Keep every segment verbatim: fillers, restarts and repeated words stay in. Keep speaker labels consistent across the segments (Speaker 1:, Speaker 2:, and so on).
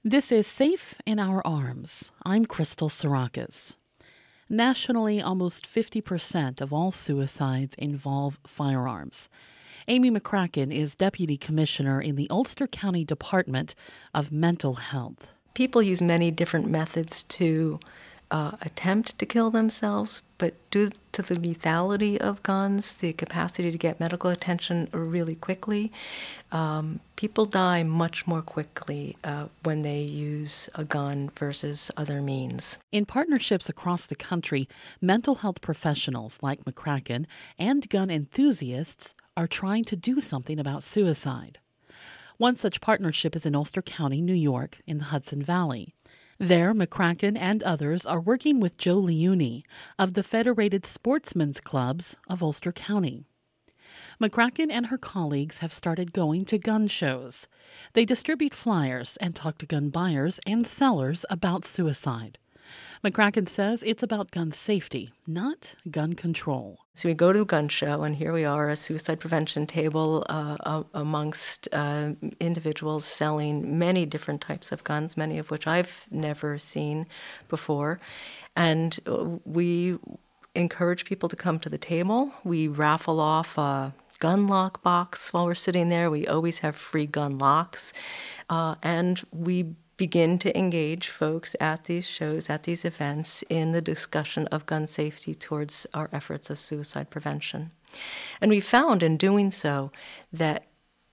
Speaker 1: This is Safe in Our Arms. I'm Crystal Sarakas. Nationally, almost fifty percent of all suicides involve firearms. Amy McCracken is Deputy Commissioner in the Ulster County Department of Mental Health.
Speaker 2: People use many different methods to uh, attempt to kill themselves, but due to the lethality of guns, the capacity to get medical attention really quickly, um, people die much more quickly uh, when they use a gun versus other means.
Speaker 1: In partnerships across the country, mental health professionals like McCracken and gun enthusiasts are trying to do something about suicide. One such partnership is in Ulster County, New York, in the Hudson Valley. There, McCracken and others are working with Joe Leuni of the Federated Sportsmen's Clubs of Ulster County. McCracken and her colleagues have started going to gun shows. They distribute flyers and talk to gun buyers and sellers about suicide. McCracken says it's about gun safety, not gun control.
Speaker 2: So we go to a gun show, and here we are, a suicide prevention table uh, amongst uh, individuals selling many different types of guns, many of which I've never seen before. And we encourage people to come to the table. We raffle off a gun lock box while we're sitting there. We always have free gun locks. Uh, and we begin to engage folks at these shows, at these events, in the discussion of gun safety towards our efforts of suicide prevention. And we found in doing so that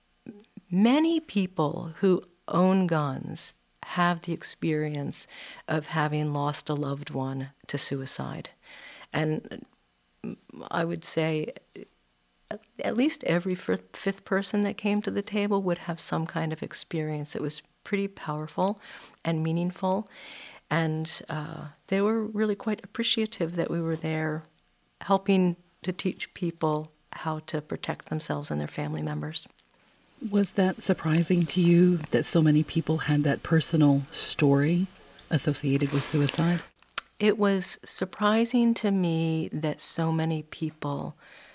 Speaker 2: many people who own guns have the experience of having lost a loved one to suicide. And I would say at least every fifth person that came to the table would have some kind of experience that was pretty powerful and meaningful, and uh, they were really quite appreciative that we were there helping to teach people how to protect themselves and their family members.
Speaker 1: Was that surprising to you that so many people had that personal story associated with suicide?
Speaker 2: It was surprising to me that so many people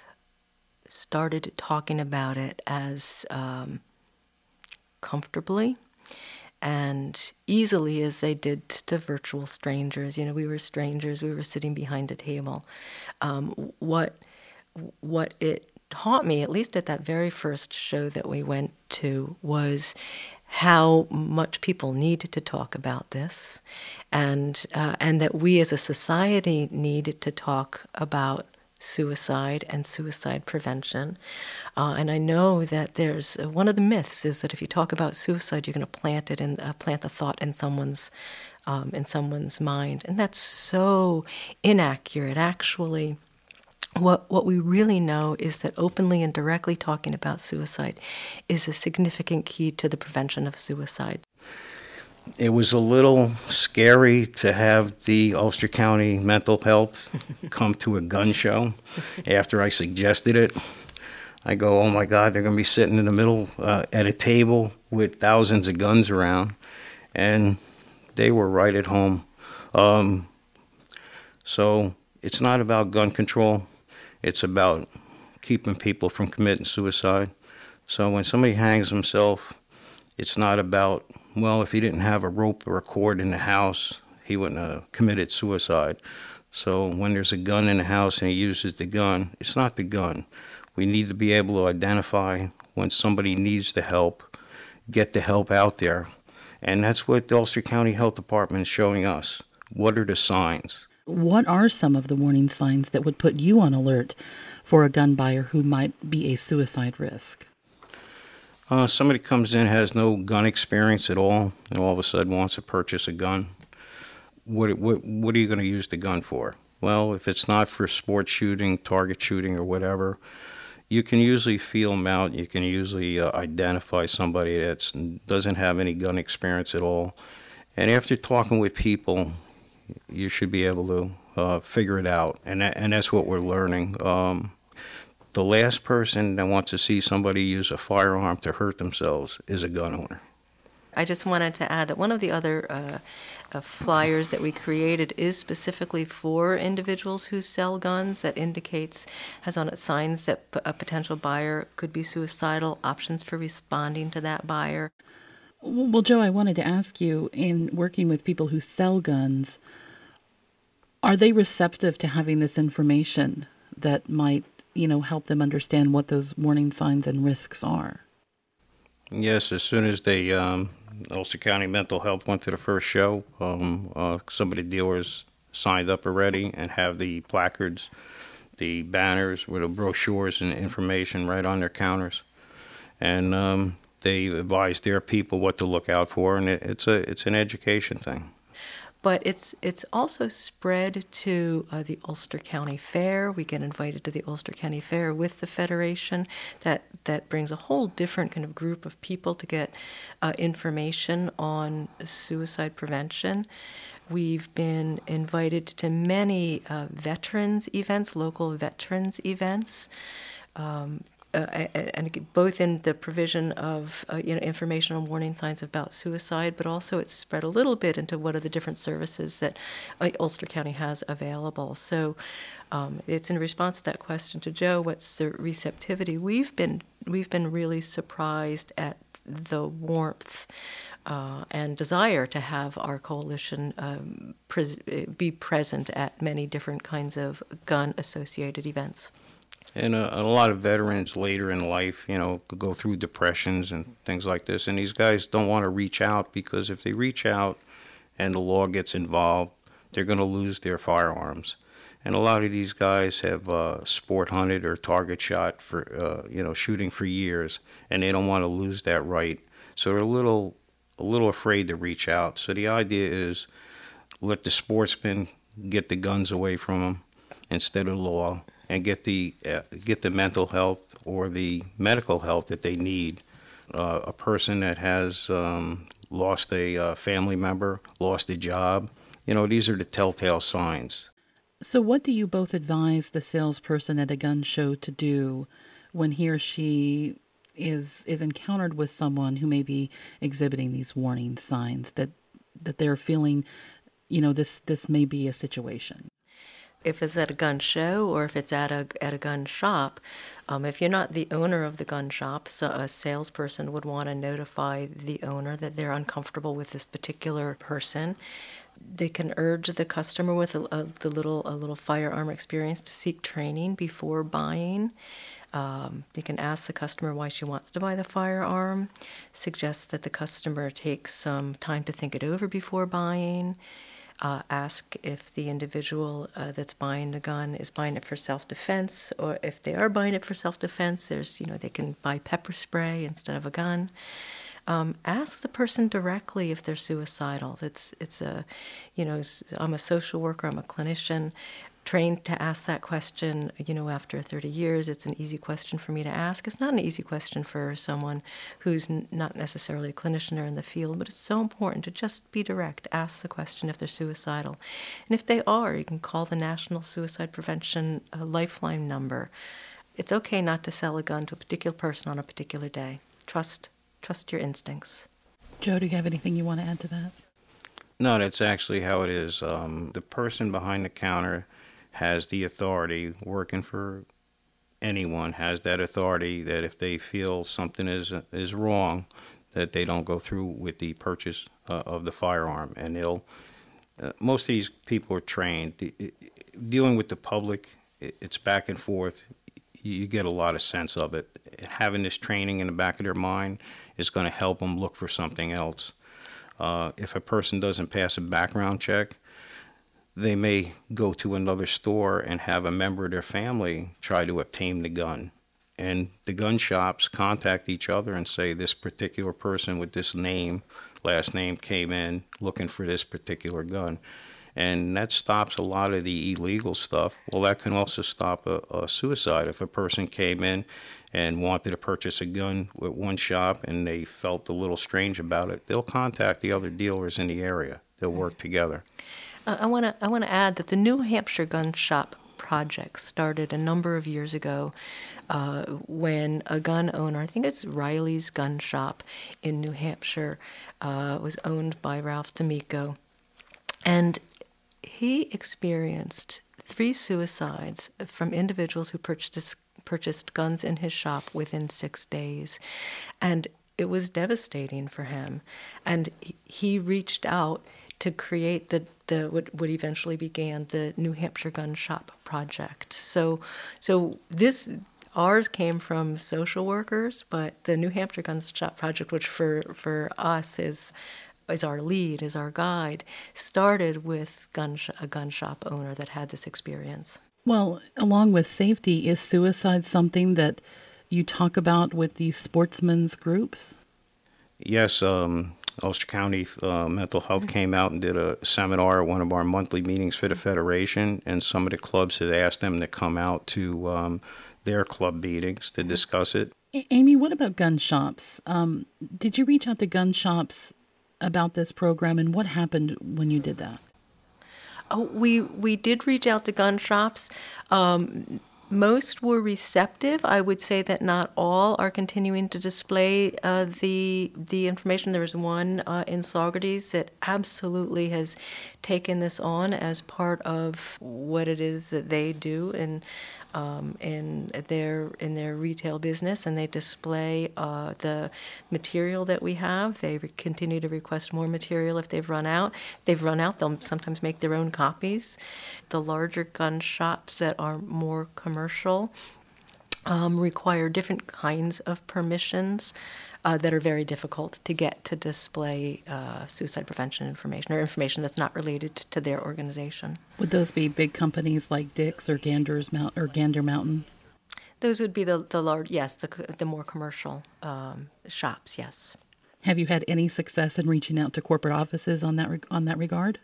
Speaker 2: started talking about it as um, comfortably and easily as they did to virtual strangers. You know, we were strangers, we were sitting behind a table. Um, what what it taught me, at least at that very first show that we went to, was how much people needed to talk about this, and uh, and that we as a society needed to talk about suicide and suicide prevention. Uh, and I know that there's uh, one of the myths is that if you talk about suicide, you're going to plant it in uh, plant the thought in someone's um, in someone's mind, and that's so inaccurate. Actually, what what we really know is that openly and directly talking about suicide is a significant key to the prevention of suicide.
Speaker 3: It was a little scary to have the Ulster County Mental Health come to a gun show after I suggested it. I go, oh my God, they're going to be sitting in the middle uh, at a table with thousands of guns around. And they were right at home. Um, so it's not about gun control. It's about keeping people from committing suicide. So when somebody hangs himself, it's not about, well, if he didn't have a rope or a cord in the house, he wouldn't have committed suicide. So when there's a gun in the house and he uses the gun, it's not the gun. We need to be able to identify when somebody needs the help, get the help out there. And that's what the Ulster County Health Department is showing us. What are the signs?
Speaker 1: What are some of the warning signs that would put you on alert for a gun buyer who might be a suicide risk?
Speaker 3: Uh, somebody comes in, has no gun experience at all, and all of a sudden wants to purchase a gun. What what what are you going to use the gun for? Well, if it's not for sport shooting, target shooting, or whatever, you can usually feel them out. You can usually uh, identify somebody that doesn't have any gun experience at all. And after talking with people, you should be able to uh, figure it out, and that, and that's what we're learning. Um, The last person that wants to see somebody use a firearm to hurt themselves is a gun owner.
Speaker 2: I just wanted to add that one of the other uh, uh, flyers that we created is specifically for individuals who sell guns, that indicates, has on it signs that p- a potential buyer could be suicidal, options for responding to that buyer.
Speaker 1: Well, Joe, I wanted to ask you, in working with people who sell guns, are they receptive to having this information that might, you know, help them understand what those warning signs and risks are?
Speaker 3: Yes, as soon as they, um, Ulster County Mental Health went to the first show, um, uh, some of the dealers signed up already and have the placards, the banners with the brochures and information right on their counters. And um, they advise their people what to look out for, and it, it's a it's an education thing.
Speaker 2: But it's it's also spread to uh, the Ulster County Fair. We get invited to the Ulster County Fair with the Federation. That that brings a whole different kind of group of people to get uh, information on suicide prevention. We've been invited to many uh, veterans events, local veterans events. Um, Uh, and both in the provision of uh, you know information on warning signs about suicide, but also it's spread a little bit into what are the different services that uh, Ulster County has available. So um, it's in response to that question to Joe, what's the receptivity? We've been we've been really surprised at the warmth uh, and desire to have our coalition um, pre- be present at many different kinds of gun-associated events.
Speaker 3: And a, a lot of veterans later in life, you know, go through depressions and things like this. And these guys don't want to reach out because if they reach out and the law gets involved, they're going to lose their firearms. And a lot of these guys have uh, sport hunted or target shot for, uh, you know, shooting for years, and they don't want to lose that right. So they're a little, a little afraid to reach out. So the idea is let the sportsmen get the guns away from them instead of law, and get the uh, get the mental health or the medical help that they need. Uh, a person that has um, lost a uh, family member, lost a job, you know, these are the telltale signs.
Speaker 1: So what do you both advise the salesperson at a gun show to do when he or she is is encountered with someone who may be exhibiting these warning signs that that they're feeling, you know, this this may be a situation?
Speaker 2: If it's at a gun show or if it's at a at a gun shop, um, if you're not the owner of the gun shop, so a salesperson would want to notify the owner that they're uncomfortable with this particular person. They can urge the customer with a, a, the little a little firearm experience to seek training before buying. Um, they can ask the customer why she wants to buy the firearm, suggest that the customer takes some time to think it over before buying. Uh, ask if the individual uh, that's buying the gun is buying it for self-defense, or if they are buying it for self-defense, there's, you know, they can buy pepper spray instead of a gun. Um, ask the person directly if they're suicidal. It's, it's a, you know, I'm a social worker, I'm a clinician, trained to ask that question, you know, after thirty years. It's an easy question for me to ask. It's not an easy question for someone who's n- not necessarily a clinician or in the field, but it's so important to just be direct. Ask the question if they're suicidal. And if they are, you can call the National Suicide Prevention uh, Lifeline number. It's okay not to sell a gun to a particular person on a particular day. Trust, trust your instincts.
Speaker 1: Joe, do you have anything you want to add to that?
Speaker 3: No, that's actually how it is. Um, the person behind the counter has the authority, working for anyone, has that authority that if they feel something is is wrong, that they don't go through with the purchase uh, of the firearm. And they'll, uh, most of these people are trained. It, it, dealing with the public, it, it's back and forth. You, you get a lot of sense of it. Having this training in the back of their mind is going to help them look for something else. Uh, if a person doesn't pass a background check, they may go to another store and have a member of their family try to obtain the gun. And the gun shops contact each other and say, this particular person with this name, last name, came in looking for this particular gun. And that stops a lot of the illegal stuff. Well, that can also stop a, a suicide. If a person came in and wanted to purchase a gun at one shop and they felt a little strange about it, they'll contact the other dealers in the area. They'll work together.
Speaker 2: Uh, I want to I want to add that the New Hampshire Gun Shop Project started a number of years ago uh, when a gun owner, I think it's Riley's Gun Shop in New Hampshire, uh, was owned by Ralph D'Amico. And he experienced three suicides from individuals who purchased purchased guns in his shop within six days. And it was devastating for him. And he, he reached out to create the, the what, what eventually began the New Hampshire Gun Shop Project. So, so this ours came from social workers, but the New Hampshire Gun Shop Project, which for for us is is our lead, is our guide, started with gun sh- a gun shop owner that had this experience.
Speaker 1: Well, along with safety, is suicide something that you talk about with these sportsmen's groups?
Speaker 3: Yes, um, Ulster County uh, Mental Health came out and did a seminar at one of our monthly meetings for the Federation, and some of the clubs had asked them to come out to um, their club meetings to discuss it.
Speaker 1: A- Amy, what about gun shops? Um, did you reach out to gun shops about this program, and what happened when you did that?
Speaker 2: Oh, we we did reach out to gun shops. Um, most were receptive. I would say that not all are continuing to display uh, the the information. There is one uh, in Saugerties that absolutely has taken this on as part of what it is that they do in um, in their in their retail business, and they display uh, the material that we have. They re- continue to request more material if they've run out. If they've run out, they'll sometimes make their own copies. The larger gun shops that are more commercial um, require different kinds of permissions uh, that are very difficult to get to display uh, suicide prevention information or information that's not related to their organization.
Speaker 1: Would those be big companies like Dick's or Gander's Mount or Gander Mountain?
Speaker 2: Those would be the the large, yes, the the more commercial um, shops, yes.
Speaker 1: Have you had any success in reaching out to corporate offices on that reg- on that regard?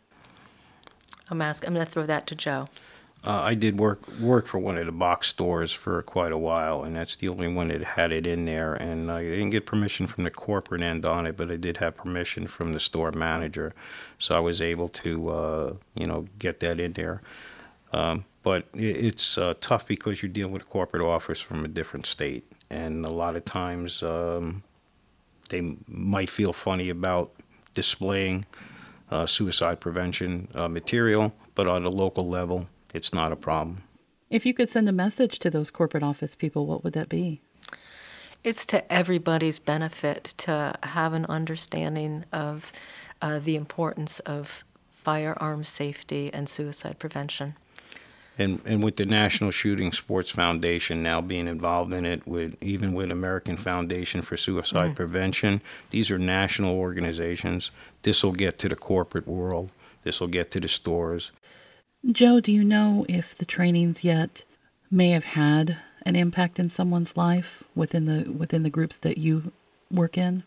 Speaker 2: I'm ask, I'm going to throw that to Joe.
Speaker 3: Uh, I did work work for one of the box stores for quite a while, and that's the only one that had it in there. And I didn't get permission from the corporate end on it, but I did have permission from the store manager, so I was able to, uh, you know, get that in there. Um, but it, it's uh, tough because you're dealing with a corporate office from a different state, and a lot of times um, they might feel funny about displaying uh, suicide prevention uh, material, but on a local level, it's not a problem.
Speaker 1: If you could send a message to those corporate office people, what would that be?
Speaker 2: It's to everybody's benefit to have an understanding of uh, the importance of firearm safety and suicide prevention.
Speaker 3: And and with the National Shooting Sports Foundation now being involved in it, with even with American Foundation for Suicide mm-hmm. Prevention, these are national organizations. This will get to the corporate world. This will get to the stores.
Speaker 1: Joe, do you know if the trainings yet may have had an impact in someone's life within the within the groups that you work in?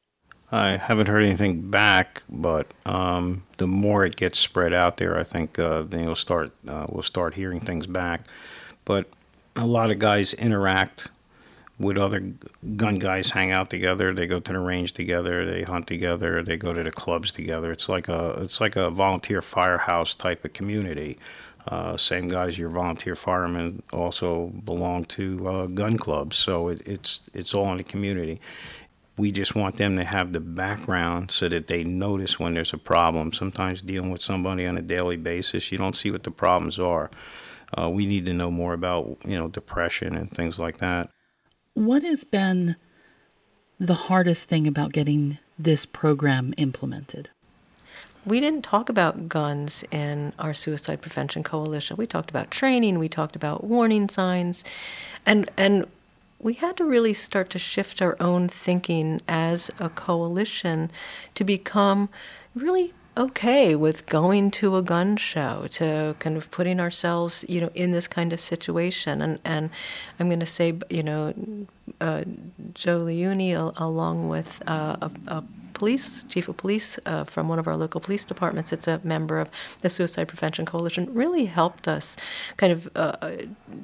Speaker 3: I haven't heard anything back, but um, the more it gets spread out there, I think uh, then you'll start uh, we'll start hearing things back. But a lot of guys interact with other gun guys, hang out together. They go to the range together. They hunt together. They go to the clubs together. It's like a it's like a volunteer firehouse type of community. Uh, same guys, your volunteer firemen also belong to uh, gun clubs, so it, it's it's all in the community. We just want them to have the background so that they notice when there's a problem. Sometimes dealing with somebody on a daily basis, you don't see what the problems are. Uh, we need to know more about, you know, depression and things like that.
Speaker 1: What has been the hardest thing about getting this program implemented?
Speaker 2: We didn't talk about guns in our Suicide Prevention Coalition. We talked about training, we talked about warning signs, and and we had to really start to shift our own thinking as a coalition to become really okay with going to a gun show, to kind of putting ourselves, you know, in this kind of situation. And, and I'm going to say, you know, uh, Joe Leone, al- along with uh, a, a police, chief of police uh, from one of our local police departments, it's a member of the Suicide Prevention Coalition, really helped us kind of uh,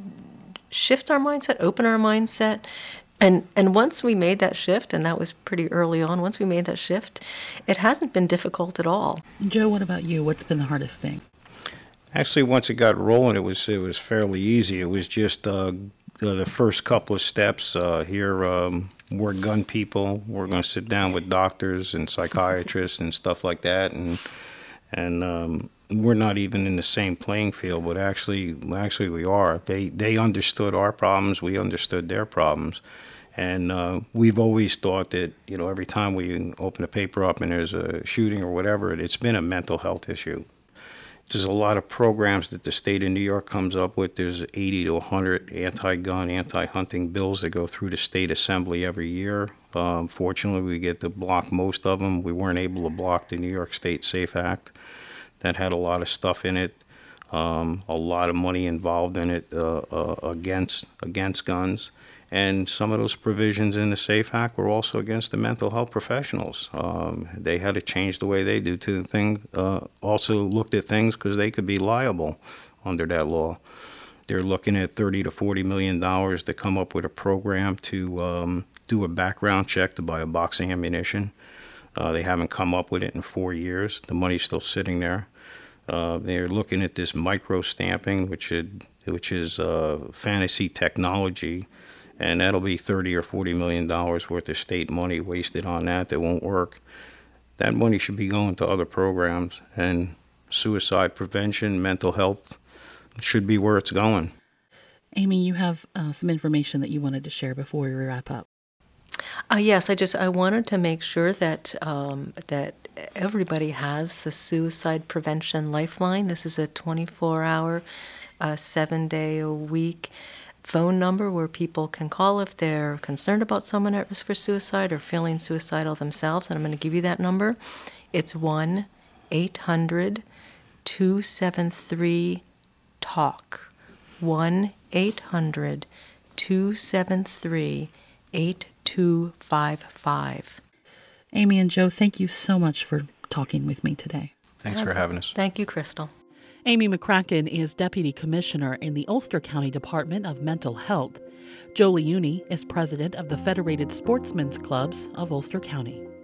Speaker 2: shift our mindset, open our mindset. And and once we made that shift, and that was pretty early on, once we made that shift, it hasn't been difficult at all.
Speaker 1: Joe, what about you? What's been the hardest thing?
Speaker 3: Actually, once it got rolling, it was it was fairly easy. It was just uh, the, the first couple of steps. Uh, here, um, we're gun people. We're going to sit down with doctors and psychiatrists and stuff like that, and and um, we're not even in the same playing field, but actually, actually we are. They they understood our problems. We understood their problems. And uh, we've always thought that, you know, every time we open a paper up and there's a shooting or whatever, it's been a mental health issue. There's a lot of programs that the state of New York comes up with. There's eighty to one hundred anti-gun, anti-hunting bills that go through the state assembly every year. Um, fortunately, we get to block most of them. We weren't able to block the New York State SAFE Act. That had a lot of stuff in it, um, a lot of money involved in it uh, uh, against against guns. And some of those provisions in the SAFE Act were also against the mental health professionals. Um, they had to change the way they do to the thing. Uh, also looked at things because they could be liable under that law. They're looking at thirty to forty million dollars to come up with a program to um, do a background check to buy a box of ammunition. Uh, they haven't come up with it in four years. The money's still sitting there. Uh, they're looking at this micro stamping, which is, which is uh, fantasy technology. And that'll be thirty or forty million dollars worth of state money wasted on that that won't work. That money should be going to other programs, and suicide prevention, mental health should be where it's going.
Speaker 1: Amy, you have uh, some information that you wanted to share before we wrap up.
Speaker 2: Uh, yes, I just I wanted to make sure that um, that everybody has the suicide prevention lifeline. This is a twenty-four hour, uh, seven day a week phone number where people can call if they're concerned about someone at risk for suicide or feeling suicidal themselves. And I'm going to give you that number. It's one eight hundred two seven three talk. one eight hundred two seven three eight two five five.
Speaker 1: Amy and Joe, thank you so much for talking with me today.
Speaker 3: Thanks for having us.
Speaker 2: Thank you, Crystal.
Speaker 1: Amy McCracken is Deputy Commissioner in the Ulster County Department of Mental Health. Joe Liuni is President of the Federated Sportsmen's Clubs of Ulster County.